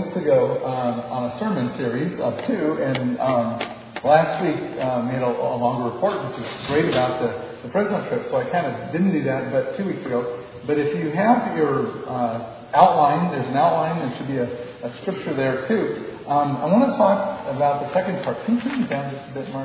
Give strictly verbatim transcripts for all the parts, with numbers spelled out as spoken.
weeks ago um, on a sermon series of two, and um, last week um, we had a, a longer report, which is great about the, the Fresno trip, so I kind of didn't do that but two weeks ago. But if you have your uh, outline, there's an outline, there should be a, a scripture there too. Um, I want to talk about the second part. Can you turn it down just a bit, Mark?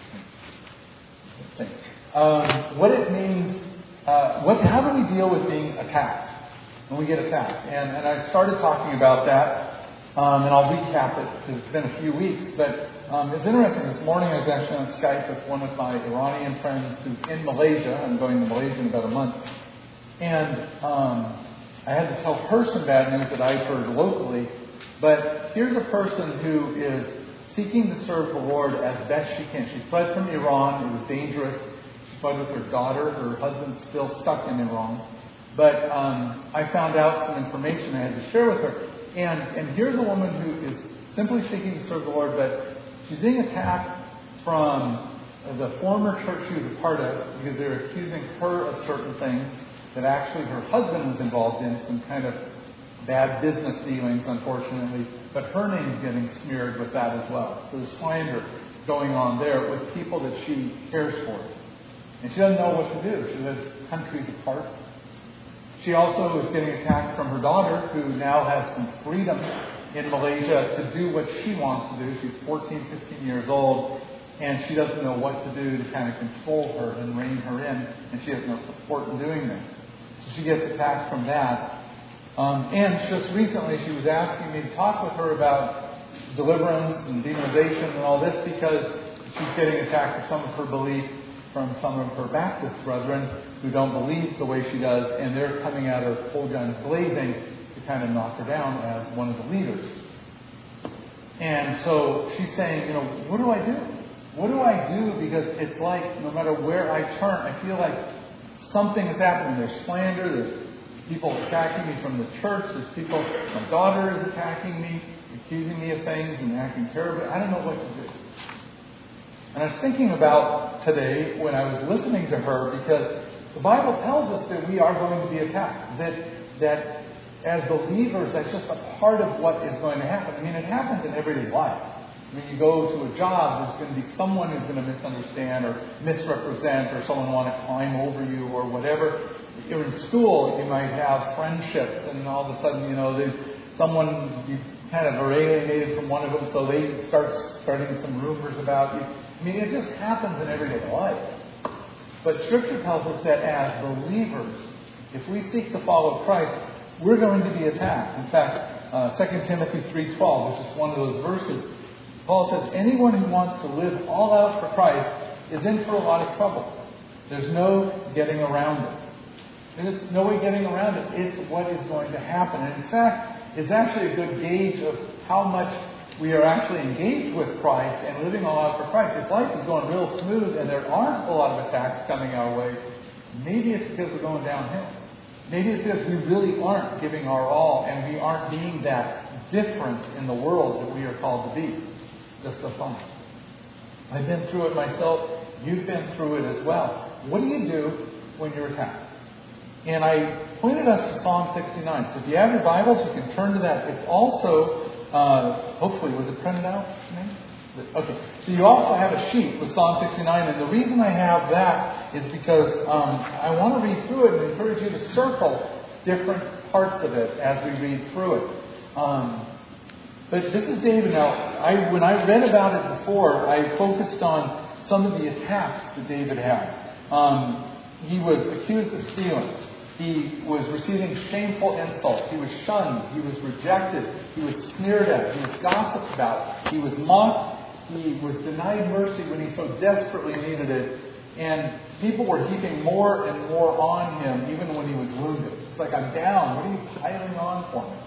Thanks. Um, what it means, uh, what, how do we deal with being attacked? When we get attacked. And, and I started talking about that, um, and I'll recap it because it's been a few weeks. But um, it's interesting. This morning I was actually on Skype with one of my Iranian friends who's in Malaysia. I'm going to Malaysia in about a month. And um, I had to tell her some bad news that I've heard locally. But here's a person who is seeking to serve the Lord as best she can. She fled from Iran. It was dangerous. She fled with her daughter. Her husband's still stuck in Iran. But um, I found out some information I had to share with her. And, and here's a woman who is simply seeking to serve the Lord, but she's being attacked from the former church she was a part of because they're accusing her of certain things that actually her husband was involved in, some kind of bad business dealings, unfortunately. But her name is getting smeared with that as well. So there's slander going on there with people that she cares for. And she doesn't know what to do. She lives countries apart. She also is getting attacked from her daughter, who now has some freedom in Malaysia to do what she wants to do. She's fourteen, fifteen years old, and she doesn't know what to do to kind of control her and rein her in, and she has no support in doing that. So she gets attacked from that. Um, and just recently she was asking me to talk with her about deliverance and demonization and all this because she's getting attacked for some of her beliefs from some of her Baptist brethren who don't believe the way she does, and they're coming at her full guns blazing to kind of knock her down as one of the leaders. And so she's saying, you know, what do I do? What do I do? Because it's like no matter where I turn, I feel like something is happening. There's slander, there's people attacking me from the church, there's people, my daughter is attacking me, accusing me of things and acting terribly. I don't know what to do. And I was thinking about today when I was listening to her because the Bible tells us that we are going to be attacked. That that as believers, that's just a part of what is going to happen. I mean, it happens in everyday life. When you go to a job, there's going to be someone who's going to misunderstand or misrepresent or someone want to climb over you or whatever. You're in school, you might have friendships and all of a sudden, you know, there's someone you kind of are alienated from one of them, so they start starting some rumors about you. I mean, it just happens in everyday life. But Scripture tells us that as believers, if we seek to follow Christ, we're going to be attacked. In fact, uh, Second Timothy three twelve, which is one of those verses, Paul says, anyone who wants to live all out for Christ is in for a lot of trouble. There's no getting around it. There's no way getting around it. It's what is going to happen. And in fact, it's actually a good gauge of how much we are actually engaged with Christ and living all out for Christ. If life is going real smooth and there aren't a lot of attacks coming our way, maybe it's because we're going downhill. Maybe it's because we really aren't giving our all and we aren't being that difference in the world that we are called to be. Just so fun. I've been through it myself. You've been through it as well. What do you do when you're attacked? And I pointed us to Psalm sixty-nine. So if you have your Bibles, you can turn to that. It's also Uh, hopefully, was it printed out? Okay. So you also have a sheet with Psalm sixty-nine, and the reason I have that is because um, I want to read through it and encourage you to circle different parts of it as we read through it. Um, but this is David. Now, I, when I read about it before, I focused on some of the attacks that David had. Um, he was accused of stealing. He was receiving shameful insults. He was shunned. He was rejected. He was sneered at. He was gossiped about. He was mocked. He was denied mercy when he so desperately needed it. And people were heaping more and more on him even when he was wounded. It's like, I'm down. What are you piling on for me?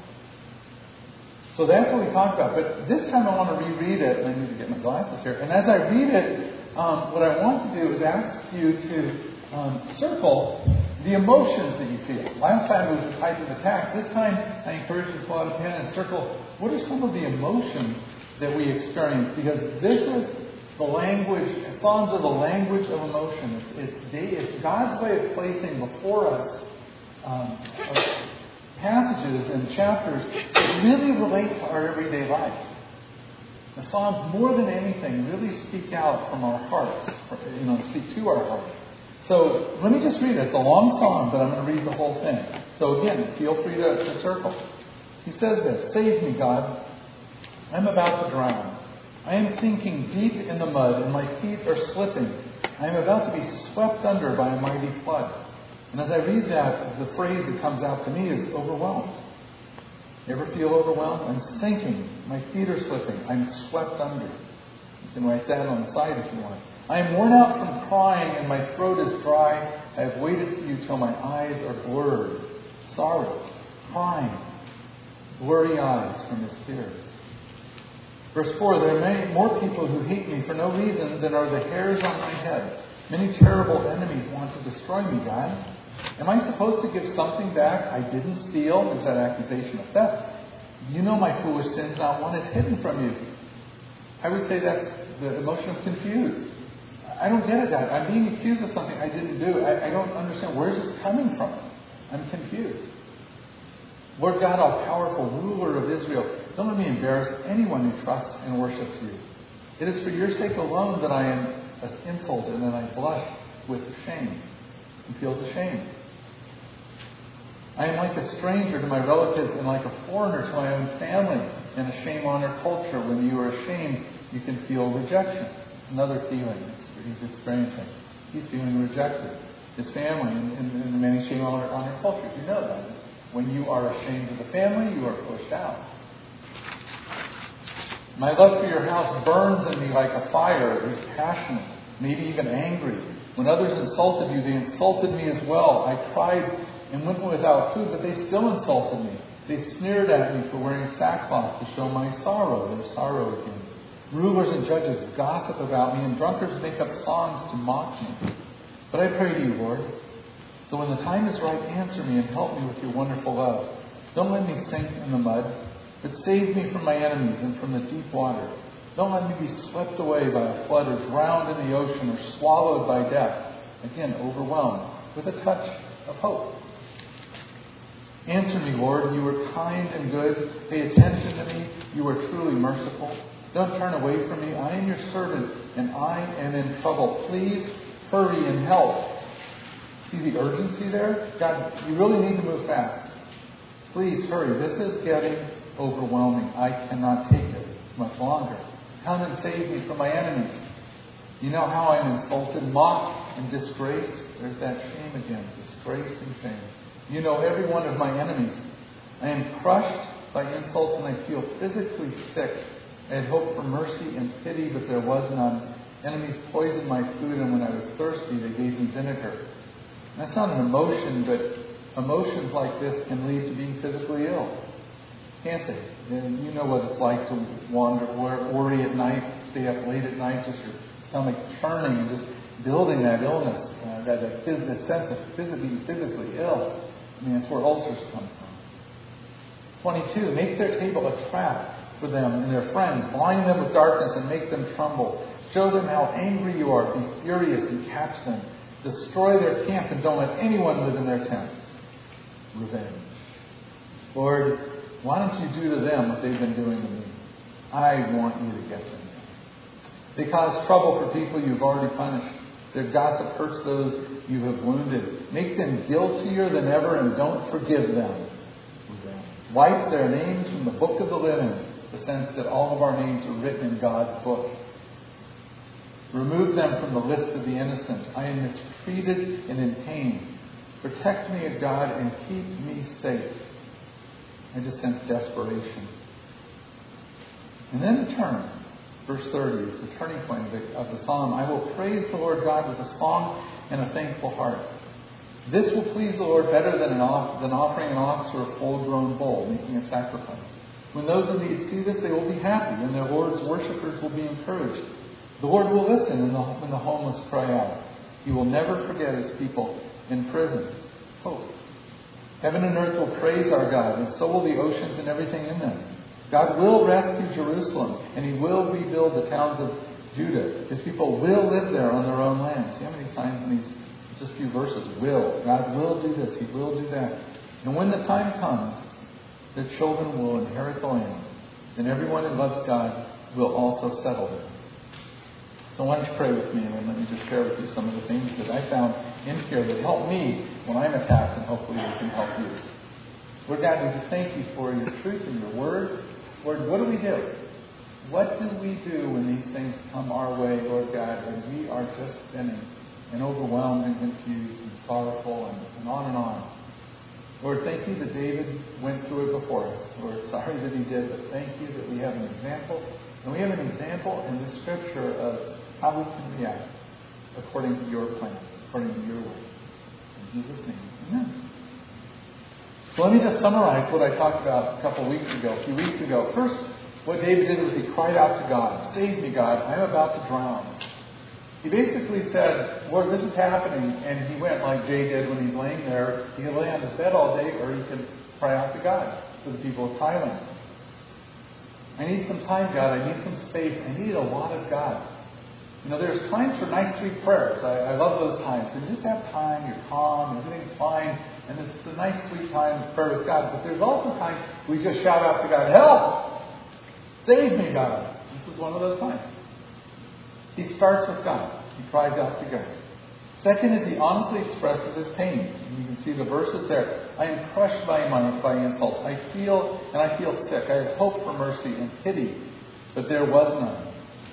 So that's what we talked about. But this time I want to reread it. And I need to get my glasses here. And as I read it, um, what I want to do is ask you to um, circle the emotions that you feel. Last time it was a type of attack. This time I encourage you to pull out a pen and circle what are some of the emotions that we experience. Because this is the language, Psalms are the language of emotion. It's, it's, it's God's way of placing before us um, passages and chapters that really relate to our everyday life. The Psalms, more than anything, really speak out from our hearts, you know, speak to our hearts. So let me just read it. It's a long psalm, but I'm going to read the whole thing. So again, feel free to, to circle. He says this, "Save me, God. I'm about to drown. I am sinking deep in the mud, and my feet are slipping. I am about to be swept under by a mighty flood." And as I read that, the phrase that comes out to me is overwhelmed. You ever feel overwhelmed? I'm sinking. My feet are slipping. I'm swept under. You can write that on the side if you want. "I am worn out from crying, and my throat is dry. I have waited for you till my eyes are blurred." Sorrow, crying, blurry eyes from his tears. Verse four, "There are many more people who hate me for no reason than are the hairs on my head. Many terrible enemies want to destroy me, God. Am I supposed to give something back I didn't steal?" There's that accusation of theft. "You know my foolish sins, not one is hidden from you." I would say that's the emotion of confused. I don't get it, God. I'm being accused of something I didn't do. I, I don't understand. Where is this coming from? I'm confused. Lord God, all-powerful, ruler of Israel, don't let me embarrass anyone who trusts and worships you. It is for your sake alone that I am insulted and I blush with shame. He feels ashamed. "I am like a stranger to my relatives and like a foreigner to my own family in a shame-honor culture. When you are ashamed, you can feel rejection." Another feeling he's experiencing. He's feeling rejected. His family in, in, in many shame-honor cultures. You know that. When you are ashamed of the family, you are pushed out. "My love for your house burns in me like a fire." He's passionate, maybe even angry. "When others insulted you, they insulted me as well. I cried and went without food, but they still insulted me. They sneered at me for wearing sackcloth to show my sorrow." Their sorrow again. "Rulers and judges gossip about me, and drunkards make up songs to mock me. But I pray to you, Lord. So when the time is right, answer me and help me with your wonderful love. Don't let me sink in the mud, but save me from my enemies and from the deep water. Don't let me be swept away by a flood or drowned in the ocean or swallowed by death." Again, overwhelmed with a touch of hope. "Answer me, Lord. You are kind and good. Pay attention to me. You are truly merciful. Don't turn away from me. I am your servant, and I am in trouble. Please hurry and help." See the urgency there? God, you really need to move fast. Please hurry. This is getting overwhelming. I cannot take it much longer. Come and save me from my enemies. You know how I'm insulted, mocked, and disgraced? There's that shame again. Disgrace and shame. You know every one of my enemies. I am crushed by insults and I feel physically sick. I had hoped for mercy and pity, but there was none. Enemies poisoned my food, and when I was thirsty, they gave me vinegar. That's not an emotion, but emotions like this can lead to being physically ill. Can't they? And you know what it's like to wander, worry at night, stay up late at night, just your stomach churning and just building that illness, uh, that, that, phys- that sense of physically, being physically ill. I mean, that's where ulcers come from. twenty-two, "Make their table a trap for them and their friends. Blind them with darkness and make them tremble. Show them how angry you are. Be furious and catch them. Destroy their camp and don't let anyone live in their tents." Revenge. Lord, why don't you do to them what they've been doing to me? I want you to get them. They cause trouble for people you've already punished. Their gossip hurts those you have wounded. Make them guiltier than ever and don't forgive them. Revenge. Wipe their names from the book of the living, the sense that all of our names are written in God's book. Remove them from the list of the innocent. I am mistreated and in pain. Protect me, O God, and keep me safe. I just sense desperation. And then the turn. Verse thirty is the turning point of the, of the psalm. "I will praise the Lord God with a song and a thankful heart. This will please the Lord better than, an off, than offering an ox or a full-grown bull," making a sacrifice. "When those in need see this, they will be happy, and their Lord's worshippers will be encouraged. The Lord will listen when the, when the homeless cry out. He will never forget his people in prison." Hope. "Heaven and earth will praise our God, and so will the oceans and everything in them. God will rescue Jerusalem, and he will rebuild the towns of Judah. His people will live there on their own land." See how many times in these just few verses, will. God will do this. He will do that. And when the time comes, their children will inherit the land, and everyone who loves God will also settle there. So why don't you pray with me, and let me just share with you some of the things that I found in here that help me when I'm attacked, and hopefully they can help you. Lord God, we just thank you for your truth and your word. Lord, what do we do? What do we do when these things come our way, Lord God, and we are just spinning and overwhelmed and confused and sorrowful and, and on and on? Lord, thank you that David went through it before us. Lord, sorry that he did, but thank you that we have an example. And we have an example in the Scripture of how we can react according to your plan, according to your way. In Jesus' name, amen. So let me just summarize what I talked about a couple of weeks ago, a few weeks ago. First, what David did was he cried out to God, "Save me, God, I'm about to drown." He basically said, "Lord, this is happening," and he went like Jay did when he's laying there. He could lay on his bed all day, or he could cry out to God for the people of Thailand. I need some time, God. I need some space. I need a lot of God. You know, there's times for nice, sweet prayers. I, I love those times. And you just have time, you're calm, everything's fine, and it's a nice, sweet time of prayer with God. But there's also times we just shout out to God, "Help! Save me, God." This is one of those times. He starts with God. He cries out to God. Second is he honestly expresses his pain. And you can see the verses there. "I am crushed by my by insults. I feel and I feel sick. I had hoped for mercy and pity, but there was none."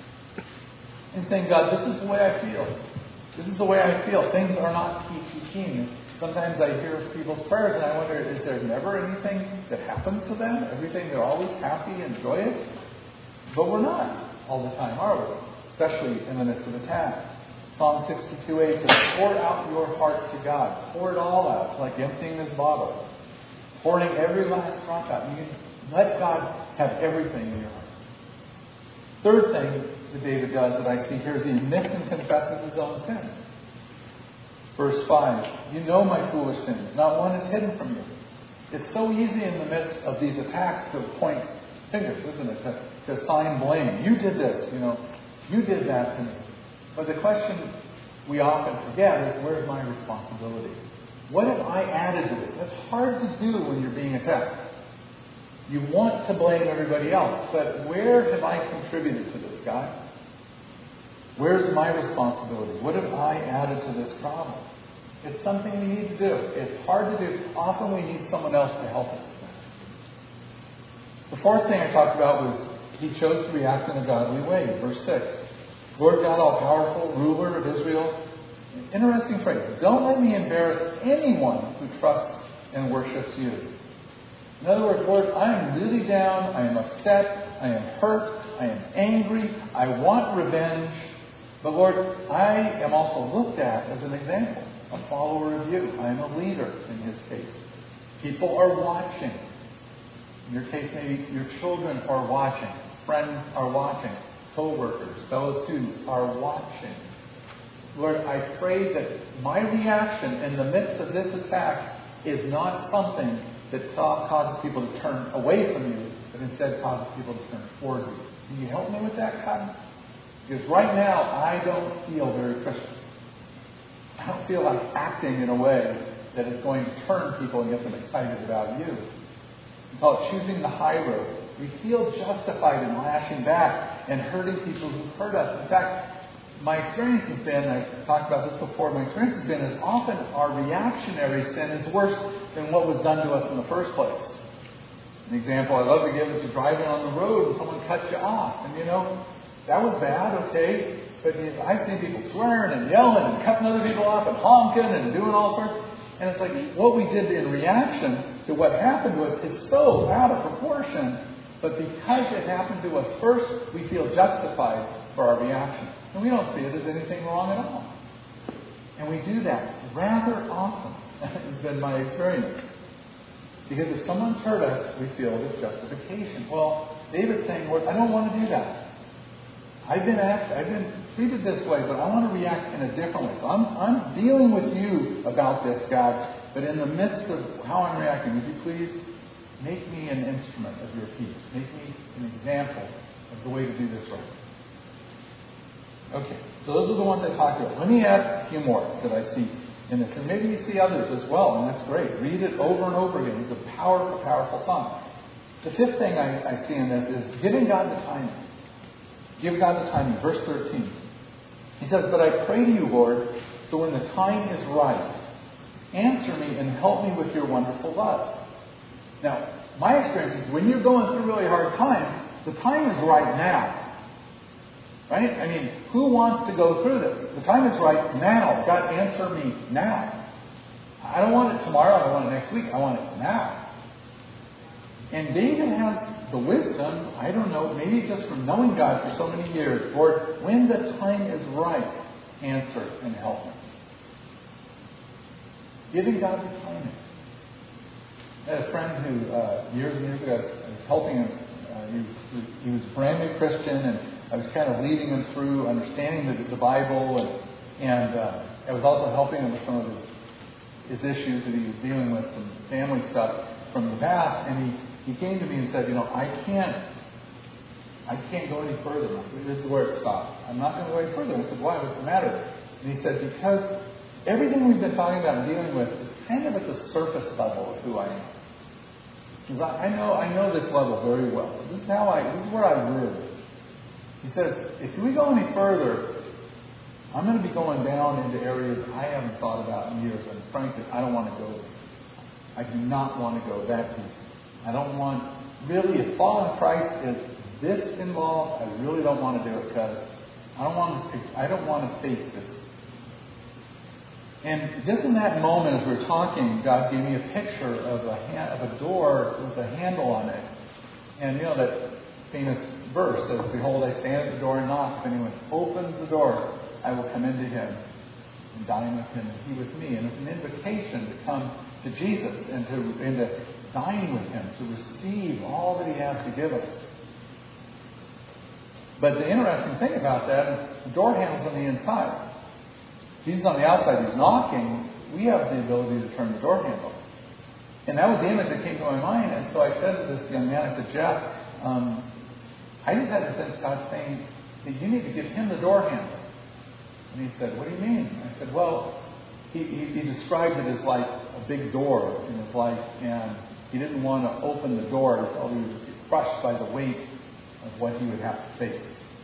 And saying, "God, this is the way I feel. This is the way I feel. Things are not peachy keen." Sometimes I hear people's prayers and I wonder, is there never anything that happens to them? Everything, they're always happy and joyous? But we're not all the time, are we? Especially in the midst of attack. Psalm sixty-two eight says, "Pour out your heart to God." Pour it all out. It's like emptying this bottle. Pouring every last drop out. You let God have everything in your heart. Third thing that David does that I see here is he admits and confesses his own sin. Verse five, "You know my foolish sins. Not one is hidden from you." It's so easy in the midst of these attacks to point fingers, isn't it? To, to assign blame. You did this, you know. You did that to me. But the question we often forget is, where's my responsibility? What have I added to this? That's hard to do when you're being attacked. You want to blame everybody else, but where have I contributed to this, God? Where's my responsibility? What have I added to this problem? It's something we need to do. It's hard to do. Often we need someone else to help us with that. The fourth thing I talked about was he chose to react in a godly way. Verse six. "Lord God, all-powerful, ruler of Israel." Interesting phrase. "Don't let me embarrass anyone who trusts and worships you." In other words, Lord, I am really down. I am upset. I am hurt. I am angry. I want revenge. But Lord, I am also looked at as an example, a follower of you. I am a leader in his case. People are watching. In your case, maybe your children are watching. Friends are watching. Co-workers, fellow students are watching. Lord, I pray that my reaction in the midst of this attack is not something that causes people to turn away from you, but instead causes people to turn toward you. Can you help me with that, God? Because right now, I don't feel very Christian. I don't feel like acting in a way that is going to turn people and get them excited about you. We call it choosing the high road. We feel justified in lashing back and hurting people who hurt us. In fact, my experience has been, I've talked about this before, my experience has been is often our reactionary sin is worse than what was done to us in the first place. An example I love to give is you're driving on the road and someone cuts you off. And you know, that was bad, okay, but I've seen people swearing and yelling and cutting other people off and honking and doing all sorts. And it's like what we did in reaction to what happened to us is so out of proportion. But because it happened to us first, we feel justified for our reaction. And we don't see it as anything wrong at all. And we do that rather often, has been my experience. Because if someone's hurt us, we feel this justification. Well, David's saying, Lord, I don't want to do that. I've been asked, I've been treated this way, but I want to react in a different way. So I'm, I'm dealing with you about this, God. But in the midst of how I'm reacting, would you please make me an instrument of your peace. Make me an example of the way to do this right. Okay, so those are the ones I talked about. Let me add a few more that I see in this. And maybe you see others as well, and that's great. Read it over and over again. It's a powerful, powerful thought. The fifth thing I, I see in this is giving God the timing. Give God the timing. Verse thirteen. He says, "But I pray to you, Lord, so when the time is right, answer me and help me with your wonderful love." Now, my experience is when you're going through really hard times, the time is right now. Right? I mean, who wants to go through this? The time is right now. God, answer me now. I don't want it tomorrow. I don't want it next week. I want it now. And David has the wisdom, I don't know, maybe just from knowing God for so many years. Lord, when the time is right, answer and help me. Giving God the timing. I had a friend who, uh, years and years ago, I was helping him. Uh, he, was, he was a brand new Christian, and I was kind of leading him through understanding the, the Bible, and, and uh, I was also helping him with some of his, his issues that he was dealing with, some family stuff from the past. And he, he came to me and said, you know, I can't, I can't go any further. This is where it stopped. I'm not going to go any further. I said, why? What's the matter? And he said, because everything we've been talking about and dealing with is kind of at the surface level of who I am. Because I, I know, I know this level very well. This is how I, this is where I live. He says, if we go any further, I'm going to be going down into areas I haven't thought about in years. And frankly, I don't want to go. I do not want to go that deep. I don't want, really, if following Christ is this involved, I really don't want to do it because I don't want to, I don't want to face this. And just in that moment, as we were talking, God gave me a picture of a hand, of a door with a handle on it. And you know that famous verse says, "Behold, I stand at the door and knock. If anyone opens the door, I will come into him and dine with him, and he with me." And it's an invitation to come to Jesus and to, and to dine with him, to receive all that he has to give us. But the interesting thing about that is the door handle's on the inside. Jesus on the outside, he's knocking. We have the ability to turn the door handle. And that was the image that came to my mind. And so I said to this young man, I said, Jeff, um, I just had the sense God saying that you need to give him the door handle. And he said, what do you mean? I said, well, he, he, he described it as like a big door in his life, and he didn't want to open the door until he was crushed by the weight of what he would have to face.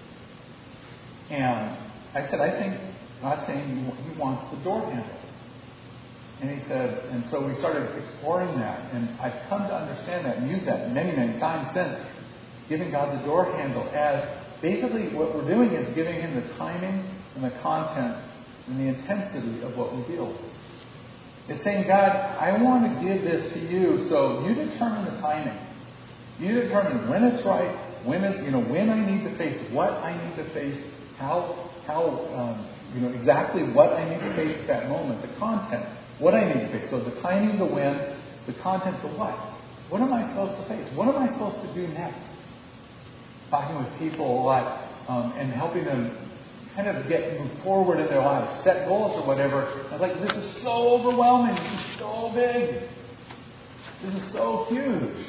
And I said, I think God's saying he wants the door handle. And he said, and so we started exploring that, and I've come to understand that and use that many, many times since, giving God the door handle as basically what we're doing is giving him the timing and the content and the intensity of what we deal with. It's saying, God, I want to give this to you, so you determine the timing. You determine when it's right, when it's, you know, when I need to face what I need to face, how, how, um, you know, exactly what I need to face at that moment, the content, what I need to face. So the timing, the when, the content, the what. What am I supposed to face? What am I supposed to do next? Talking with people a lot um, and helping them kind of get move forward in their lives, set goals or whatever. I was like, this is so overwhelming. This is so big. This is so huge.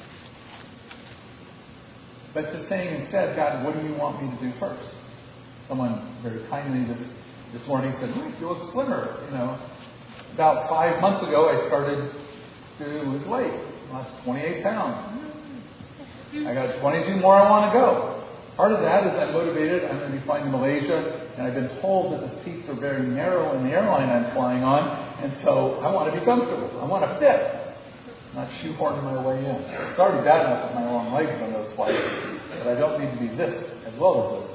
But just saying instead, God, what do you want me to do first? Someone very kindly this, this morning said, Mike, you look slimmer. You know, about five months ago, I started to lose weight. I lost twenty-eight pounds. I got twenty-two more I want to go. Part of that is I'm motivated. I'm going to be flying to Malaysia, and I've been told that the seats are very narrow in the airline I'm flying on, and so I want to be comfortable. I want to fit, not shoehorn my way in. It's already bad enough with my long legs on those flights, but I don't need to be this as well as this.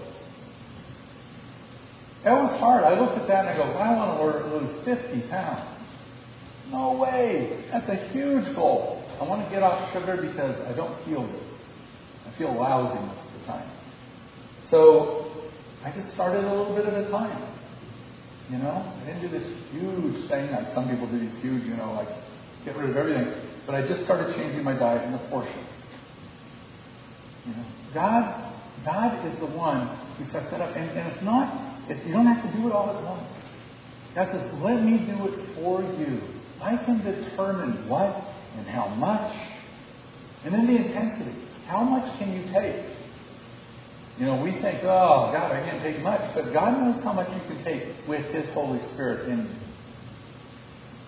That was hard. I looked at that and I go, well, I want to lose fifty pounds. No way. That's a huge goal. I want to get off sugar because I don't feel good. I feel lousy most of the time. So I just started a little bit at a time. You know, I didn't do this huge thing like some people do these huge, you know, like get rid of everything. But I just started changing my diet and the portion. You know, God, God is the one who sets that up, and, and it's not. It's, you don't have to do it all at once. God says, "Let me do it for you. I can determine what and how much, and then the intensity. How much can you take?" You know, we think, oh, God, I can't take much. But God knows how much you can take with His Holy Spirit in you.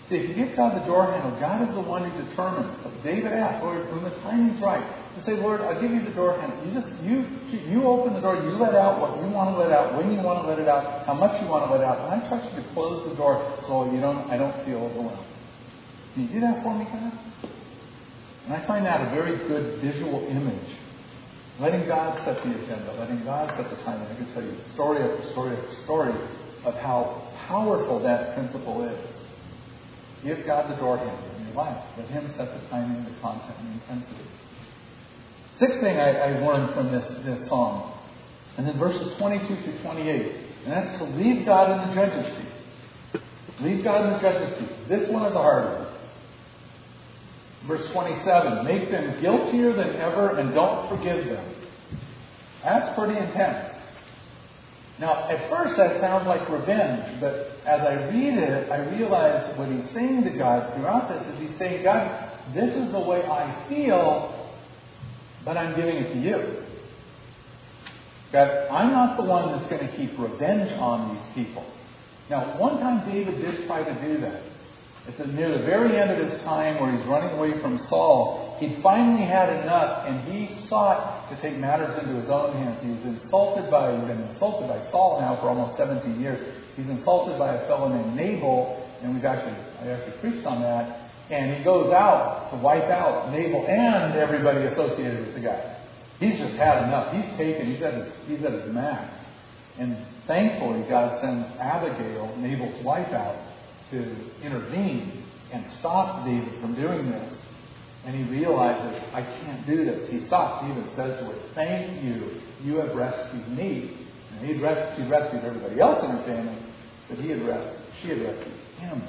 See, if you give God the door handle, God is the one who determines. David asked, Lord, when the timing's right, to say, Lord, I'll give you the door handle. You just, you, you open the door, you let out what you want to let out, when you want to let it out, how much you want to let out, and I trust you to close the door so you don't, I don't feel overwhelmed. Can you do that for me, God? And I find that a very good visual image. Letting God set the agenda, letting God set the timing. I can tell you story after story after story of how powerful that principle is. Give God the door handle in your life. Let Him set the timing, the content, and the intensity. Sixth thing I, I learned from this, this psalm, and then verses twenty-two through twenty-eight, and that's to leave God in the judge's seat. Leave God in the judge's seat. This one is the hard one. Verse twenty-seven, make them guiltier than ever and don't forgive them. That's pretty intense. Now, at first that sounds like revenge, but as I read it, I realize what he's saying to God throughout this is he's saying, God, this is the way I feel, but I'm giving it to you. God, I'm not the one that's going to keep revenge on these people. Now, one time David did try to do that. It's near the very end of his time where he's running away from Saul. He'd finally had enough, and he sought to take matters into his own hands. He was insulted by, he's been insulted by Saul now for almost seventeen years. He's insulted by a fellow named Nabal, and we've actually, I actually preached on that. And he goes out to wipe out Nabal and everybody associated with the guy. He's just had enough. He's taken, he's at his, he's at his max. And thankfully, God sends Abigail, Nabal's wife, out to intervene and stop David from doing this. And he realizes, I can't do this. He stops. He even says to her, thank you. You have rescued me. And he'd rescued, rescued everybody else in her family, but he had rescued, she had rescued him.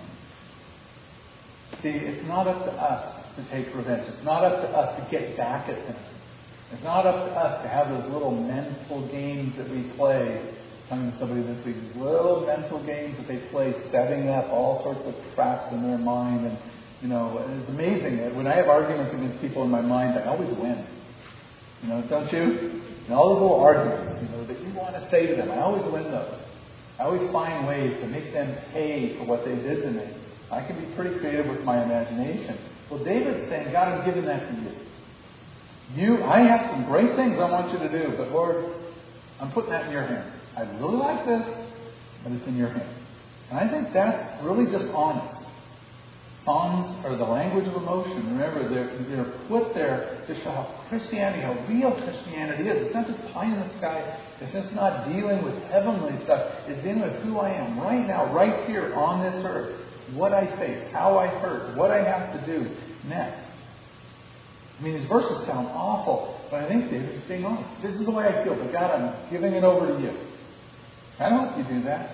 See, it's not up to us to take revenge. It's not up to us to get back at them. It's not up to us to have those little mental games that we play. Telling somebody this week, little mental games that they play, setting up all sorts of traps in their mind. And, you know, it's amazing. When I have arguments against people in my mind, I always win. You know, don't you? And all those little arguments, you know, that you want to say to them, I always win those. I always find ways to make them pay for what they did to me. I can be pretty creative with my imagination. Well, David's saying, God, I'm giving that to you. You, I have some great things I want you to do, but Lord, I'm putting that in your hands. I really like this, but it's in your hands. And I think that's really just honest. Psalms are the language of emotion. Remember, they're, they're put there to show how Christianity, how real Christianity is. It's not just pie in the sky. It's just not dealing with heavenly stuff. It's dealing with who I am right now, right here on this earth. What I face, how I hurt, what I have to do next. I mean, these verses sound awful, but I think David's being honest. This is the way I feel, but God, I'm giving it over to you. I hope you do that.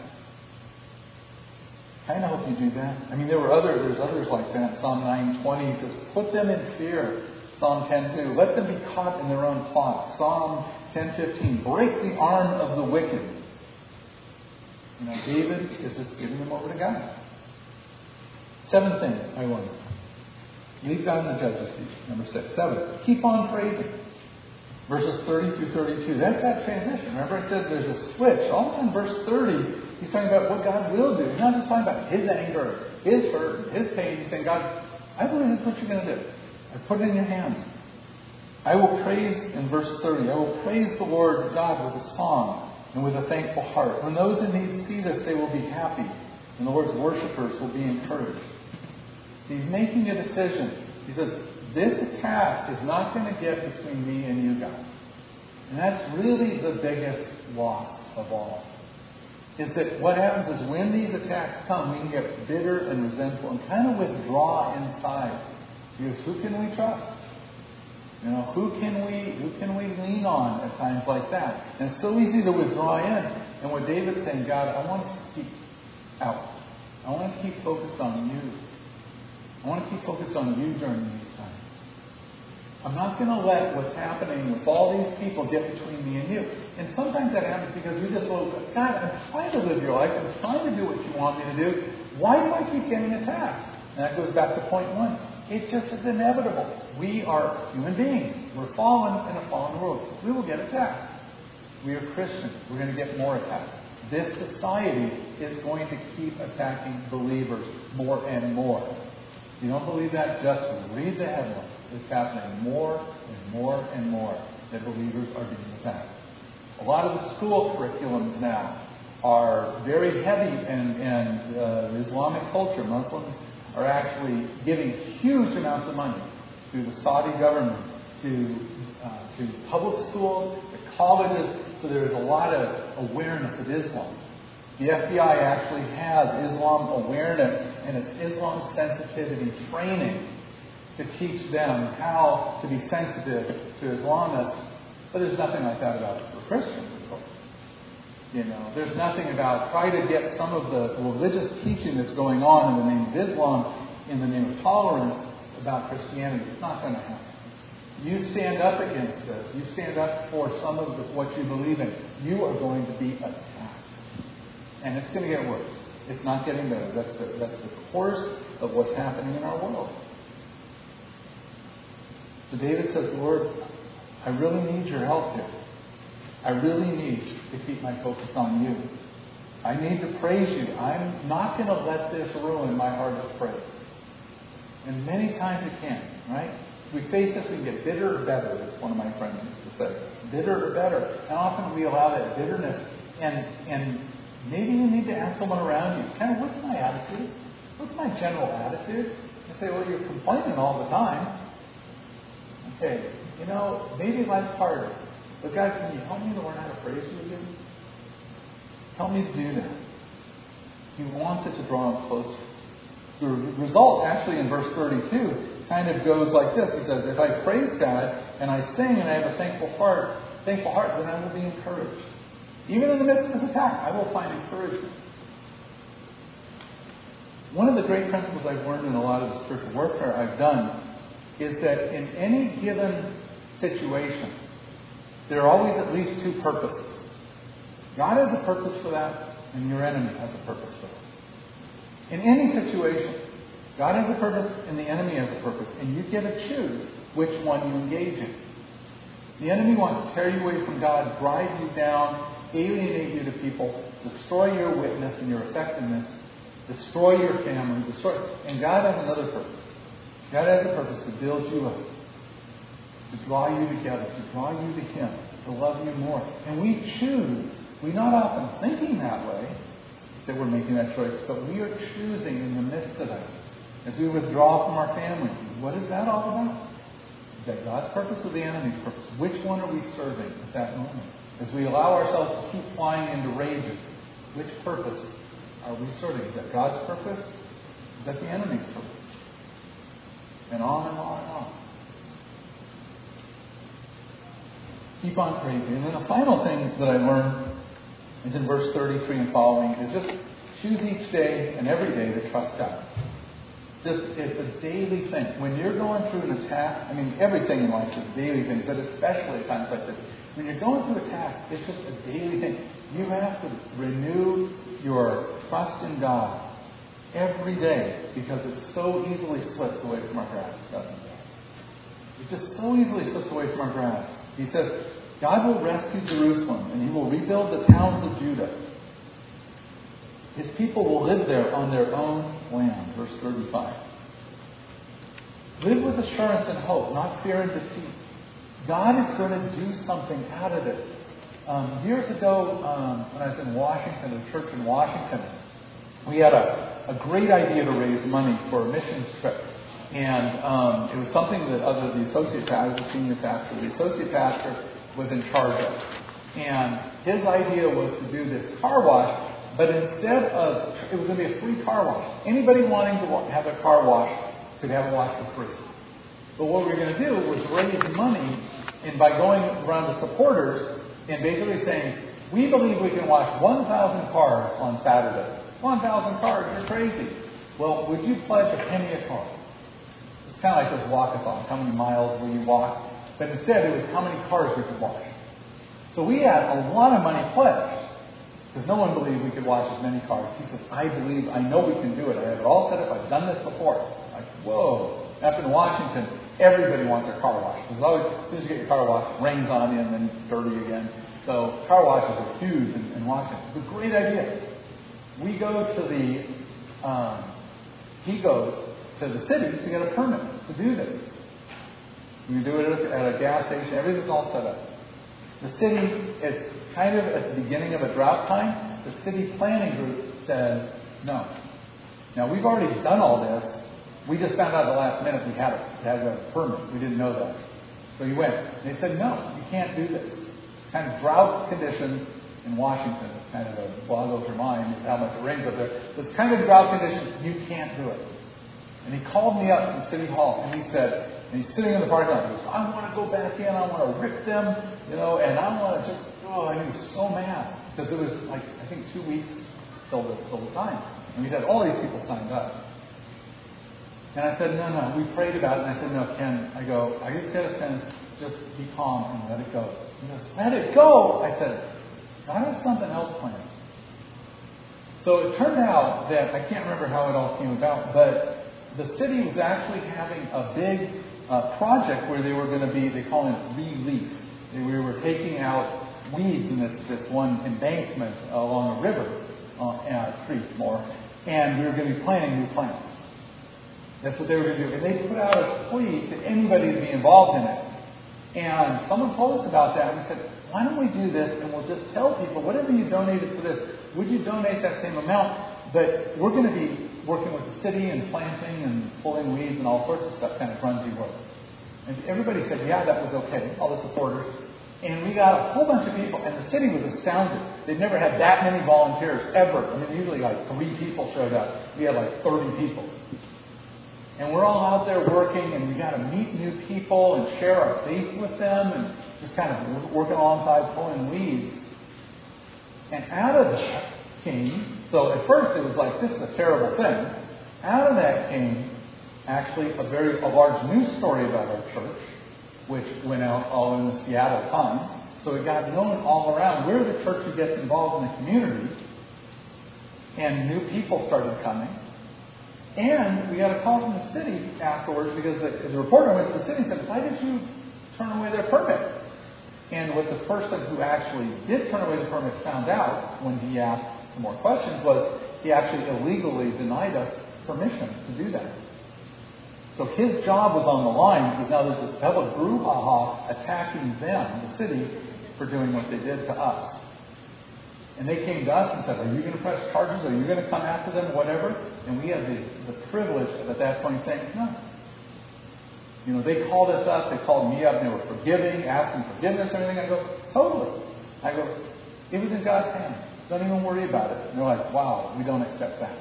I hope you do that. I mean, there were other, there's others like that. Psalm nine twenty says, put them in fear. Psalm ten two, let them be caught in their own plot. Psalm ten fifteen, break the arm of the wicked. You know, David is just giving them over to God. Seventh thing I learned. Leave God in the judge's seat. Number six. Seven. Keep on praising. Verses thirty through thirty-two. That's that transition. Remember I said there's a switch. All of a sudden, verse thirty, he's talking about what God will do. He's not just talking about his anger, his hurt, his pain. He's saying, God, I believe that's what you're going to do. I put it in your hands. I will praise, in verse thirty, I will praise the Lord God with a song and with a thankful heart. When those in need see this, they will be happy, and the Lord's worshipers will be encouraged. He's making a decision. He says, this attack is not going to get between me and you guys. And that's really the biggest loss of all. Is that what happens is when these attacks come, we can get bitter and resentful and kind of withdraw inside. Because who can we trust? You know, who can we who can we lean on at times like that? And it's so easy to withdraw in. And what David's saying, God, I want us to keep out. I want to keep focused on you. I want to keep focused on you during these times. I'm not going to let what's happening with all these people get between me and you. And sometimes that happens because we just go, God, I'm trying to live your life. I'm trying to do what you want me to do. Why do I keep getting attacked? And that goes back to point one. It just is inevitable. We are human beings. We're fallen in a fallen world. We will get attacked. We are Christians. We're going to get more attacked. this society is going to keep attacking believers more and more. If you don't believe that, just read the headline. It's happening more and more and more that believers are being attacked. A lot of the school curriculums now are very heavy, and, and uh, the Islamic culture, Muslims, are actually giving huge amounts of money to the Saudi government, to uh, to public schools, to colleges. So there's a lot of awareness of Islam. The F B I actually has Islam awareness and it's Islam sensitivity training to teach them how to be sensitive to Islamists. But there's nothing like that about it for Christians, of course. You know, there's nothing about try to get some of the religious teaching that's going on in the name of Islam, in the name of tolerance, about Christianity. It's not going to happen. You stand up against this. You stand up for some of the, what you believe in. You are going to be attacked. And it's going to get worse. It's not getting better. That's the, that's the course of what's happening in our world. So David says, Lord, I really need your help here. I really need to keep my focus on you. I need to praise you. I'm not going to let this ruin my heart of praise. And many times it can, right? We face this and get bitter or better, as one of my friends used to say. Bitter or better. And often we allow that bitterness. And and maybe you need to ask someone around you, kind of, what's my attitude? What's my general attitude? And say, well, you're complaining all the time. Okay, you know, maybe life's harder. But God, can you help me to learn how to praise you again? Help me to do that. He wants us to draw him closer. The result, actually, in verse thirty-two, kind of goes like this. He says, if I praise God and I sing and I have a thankful heart, thankful heart, then I will be encouraged. Even in the midst of attack, I will find encouragement. One of the great principles I've learned in a lot of the spiritual warfare I've done is that in any given situation, there are always at least two purposes. God has a purpose for that, and your enemy has a purpose for that. In any situation, God has a purpose and the enemy has a purpose, and you get to choose which one you engage in. The enemy wants to tear you away from God, drive you down, alienate you to people, destroy your witness and your effectiveness, destroy your family, destroy. And God has another purpose. God has a purpose to build you up, to draw you together, to draw you to Him, to love you more. And we choose. We're not often thinking that way, that we're making that choice, but we are choosing in the midst of that. As we withdraw from our families, what is that all about? Is that God's purpose or the enemy's purpose? Which one are we serving at that moment? As we allow ourselves to keep flying into rages, which purpose are we serving? Is that God's purpose? Is that the enemy's purpose? And on and on and on. Keep on praising. And then the final thing that I learned is in verse thirty-three and following, is just choose each day and every day to trust God. Just, it's a daily thing. When you're going through an attack, I mean, everything in life is a daily thing, but especially at times like this. When you're going through attack, it's just a daily thing. You have to renew your trust in God every day, because it so easily slips away from our grasp, doesn't it? It just so easily slips away from our grasp. He says, God will rescue Jerusalem, and He will rebuild the towns of Judah. His people will live there on their own land. Verse thirty-five. Live with assurance and hope, not fear and defeat. God is going to do something out of this. Um, years ago, um, when I was in Washington, a church in Washington, we had a, a great idea to raise money for a missions trip. And um, it was something that other the associate pastor, I was the senior pastor, the associate pastor was in charge of. And his idea was to do this car wash, but instead of, it was going to be a free car wash. Anybody wanting to have a car wash could have a wash for free. But what we were going to do was raise money, and by going around to supporters and basically saying, we believe we can wash one thousand cars on Saturday. one thousand cars, you're crazy. Well, would you pledge a penny a car? It's kind of like those walkathons. How many miles will you walk? But instead, it was how many cars we could wash. So we had a lot of money pledged, because no one believed we could wash as many cars. He said, I believe, I know we can do it. I have it all set up. I've done this before. Like, whoa. Up in Washington, Everybody wants their car washed. There's always, as soon as you get your car washed, it rains on you and then it's dirty again. So car washes are huge in, in Washington. It's a great idea. We go to the, um, he goes to the city to get a permit to do this. We do it at a gas station. Everything's all set up. The city, it's kind of at the beginning of a drought time. The city planning group says no. Now, we've already done all this. We just found out at the last minute we had it. We had a permit. We didn't know that. So he went. And they said, no, you can't do this. It's kind of drought conditions in Washington. It's kind of a boggles your mind how much it rains up there. But it's kind of drought conditions. You can't do it. And he called me up from City Hall and he said, and he's sitting in the parking lot. He goes, I want to go back in. I want to rip them, you know, and I want to just, oh, and he was so mad. Because it was like, I think two weeks till the, till the time. And we had all these people signed up. And I said, no, no, we prayed about it. And I said, no, Ken, I go, I just got to send, just be calm and let it go. He goes, let it go. I said, God has something else planned. So it turned out that, I can't remember how it all came about, but the city was actually having a big uh, project where they were going to be, they call it relief. We were taking out weeds in this, this one embankment along a river, uh, a creek more, and we were going to be planting new plants. That's what they were going to do. And they put out a plea to anybody to be involved in it. And someone told us about that, and we said, why don't we do this, and we'll just tell people, whatever you donated for this, would you donate that same amount? But we're going to be working with the city and planting and pulling weeds and all sorts of stuff, kind of grungy work. And everybody said, yeah, that was okay, all the supporters. And we got a whole bunch of people, and the city was astounded. They'd never had that many volunteers, ever. I mean, usually like three people showed up. We had like thirty people. And we're all out there working, and we got to meet new people and share our faith with them, and just kind of working alongside pulling weeds. And out of that came, so at first it was like, this is a terrible thing. Out of that came actually a very a large news story about our church, which went out all in the Seattle Times. So it got known all around. We're the church who gets involved in the community. And new people started coming. And we got a call from the city afterwards because the, the reporter went to the city and said, why did you turn away their permit? And what the person who actually did turn away the permit found out when he asked some more questions was he actually illegally denied us permission to do that. So his job was on the line because now there's this hell of brouhaha attacking them, the city, for doing what they did to us. And they came to us and said, are you going to press charges? Are you going to come after them? Whatever. And we had the, the privilege of at that point saying, no. You know, they called us up. They called me up and they were forgiving, asking forgiveness and everything. I go, totally. I go, it was in God's hands. Don't even worry about it. And they're like, wow, we don't accept that.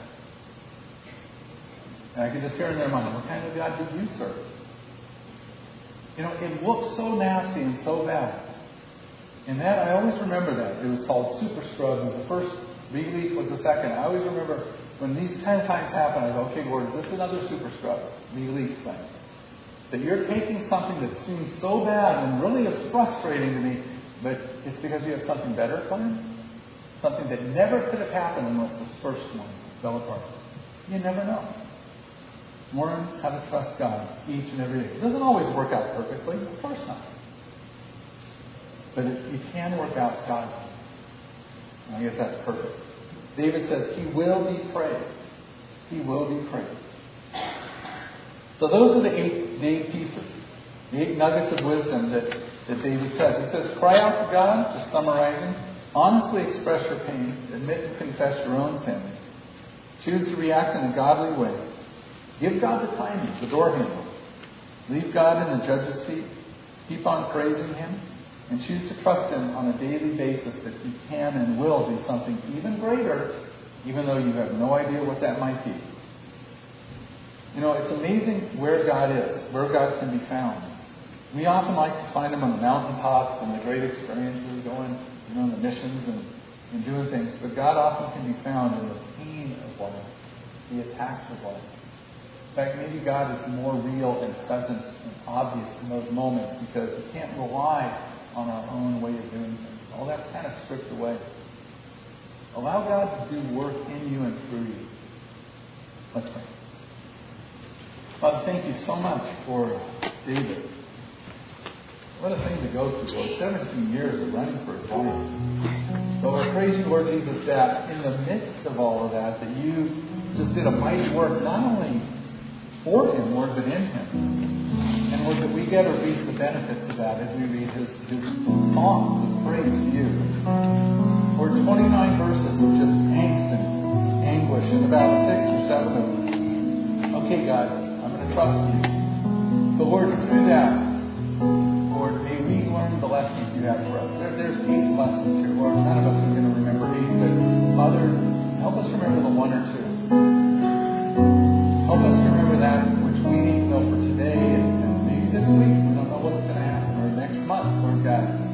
And I could just hear in their mind, what kind of God did you serve? You know, it looked so nasty and so bad. And that, I always remember that. It was called Super Scrub, and the first relief was the second. I always remember when these kind of times happen, I go, okay, Lord, is this another Super Scrub relief thing? That you're taking something that seems so bad and really is frustrating to me, but it's because you have something better planned? Something that never could have happened unless the first one fell apart. You never know. Learn how to trust God each and every day. It doesn't always work out perfectly. Of course not. But it, it can work out God's way. And I guess that's perfect. David says, he will be praised. He will be praised. So those are the eight, the eight pieces. The eight nuggets of wisdom that, that David says. He says, cry out to God, just summarizing. Honestly express your pain. Admit and confess your own sins. Choose to react in a godly way. Give God the timing, the door handle. Leave God in the judge's seat. Keep on praising Him. And choose to trust Him on a daily basis that He can and will do something even greater, even though you have no idea what that might be. You know, it's amazing where God is, where God can be found. We often like to find Him on the mountaintops and the great experiences, going, you know, in the missions and, and doing things. But God often can be found in the pain of life, the attacks of life. In fact, maybe God is more real and present and obvious in those moments because we can't rely on our own way of doing things. All that's kind of stripped away. Allow God to do work in you and through you. Let's pray. Father, thank you so much for David. What a thing to go through, Lord. seventeen years of running for a giant. So I praise you, Lord Jesus, that in the midst of all of that, that you just did a mighty work, not only for him, Lord, but in him. And Lord, that we get to reap the benefits of that as we read his, his songs of praise to you. Lord, twenty-nine verses of just angst and anguish, and about six or seven of them. Okay, God, I'm going to trust you. But Lord, through that, Lord, may we learn the lessons you have for us. There, there's eight lessons here, Lord. None of us are going to remember eight, but Father, help us remember the one or two. Help us remember that which we need to know for today and, and maybe this week. We don't know what's going to happen, or next month, Lord God.